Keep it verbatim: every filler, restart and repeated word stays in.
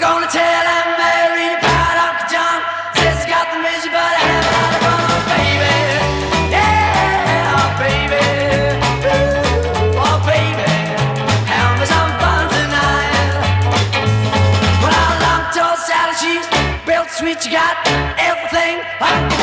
Gonna tell Aunt Mary about Uncle John. Says he's got the misery, but I have a lot of fun, oh, baby. Yeah, oh, baby. Ooh, oh, baby. Have me some fun tonight. Well, I long tall salad cheese, built sweet, you got everything.